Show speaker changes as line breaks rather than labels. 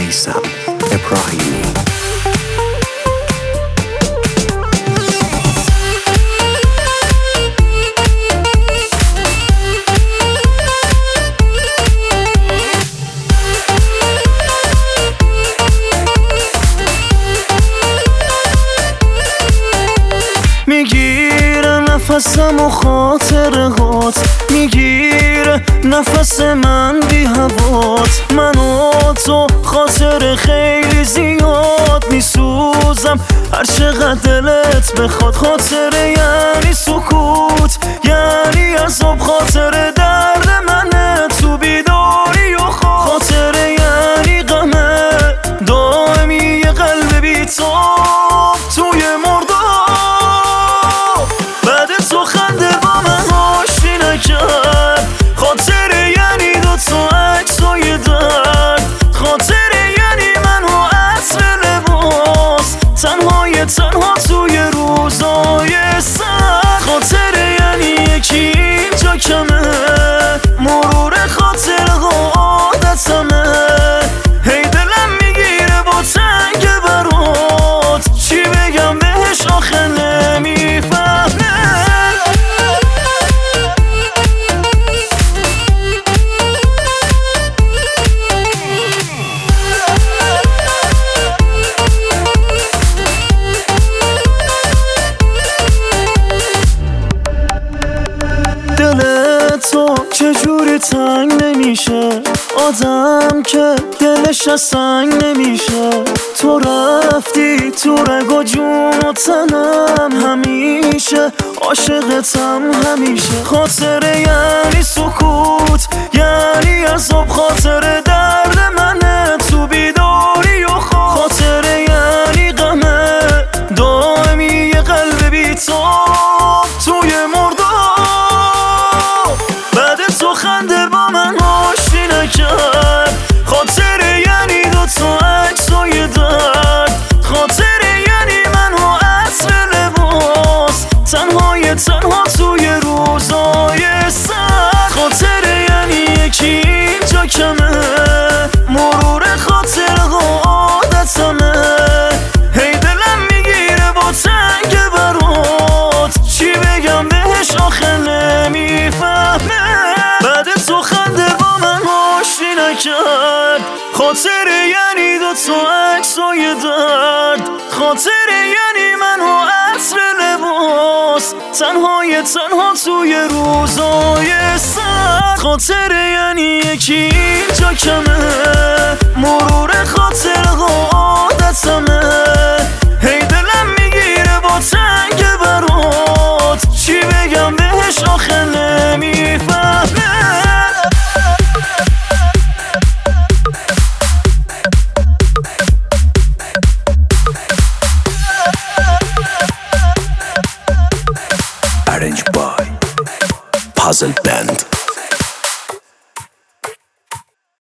میثم ابراهیمی.
میگیره نفسم و خاطرهات، میگیره نفس من بی هوات. من و تو خاطر خیلی زیاد میسوزم هر چقدر دلت بخواد. خاطر یعنی سکوت، یعنی عذاب، خاطر درد منه تو بیداری و خواب. خاطر یعنی غمه دائمی یه قلب بی‌تاب توی مرداب. بعد تو خنده با من آشتی نکرد. خاطر یعنی دوتا عکسای درد. خاطر یعنی من و عطر لباس، تنها توی روزای سرد. خاطر یعنی یکی اینجا کمه، مرور خاطرها عادتمه. هی دلم میگیره با تنگ برات، چی بگم بهش آخه نمیفهمه. دل تو چجوری تنگ نمیشه، آدم که دلش از سنگ نمیشه. تو رفتی تو رگ و جون و تنم، همیشه عاشقتم همیشه. خاطر یعنی سکوت، یعنی عذاب، خاطر درد منه تو بیداری و خواب. خاطر یعنی غمه دائمی یه قلب بی‌تاب توی مرداب. بعد تو خنده با من آشتی نکرد. خاطر یعنی دوتا عکسای درد. خاطر یعنی من و عطر لباس، تنها توی روزای سرد. خاطر یعنی یکی اینجا کمه، مرور خاطرها عادتمه. هی دلم میگیره با تنگ برات، چی بگم بهش آخه نمیفهمه. بعد تو خنده با من آشتی نکرد. خاطر یعنی دوتا عکسای درد. خاطر یعنی من و عطر لباس، تنها توی روزای سرد. خاطر یعنی یکی اینجا کمه، مرور خاطرها عادتمه. هی دلم میگیره با تنگ برات، چی بگم بهش آخه نمیفهمه.
Arranged by Puzzle Band.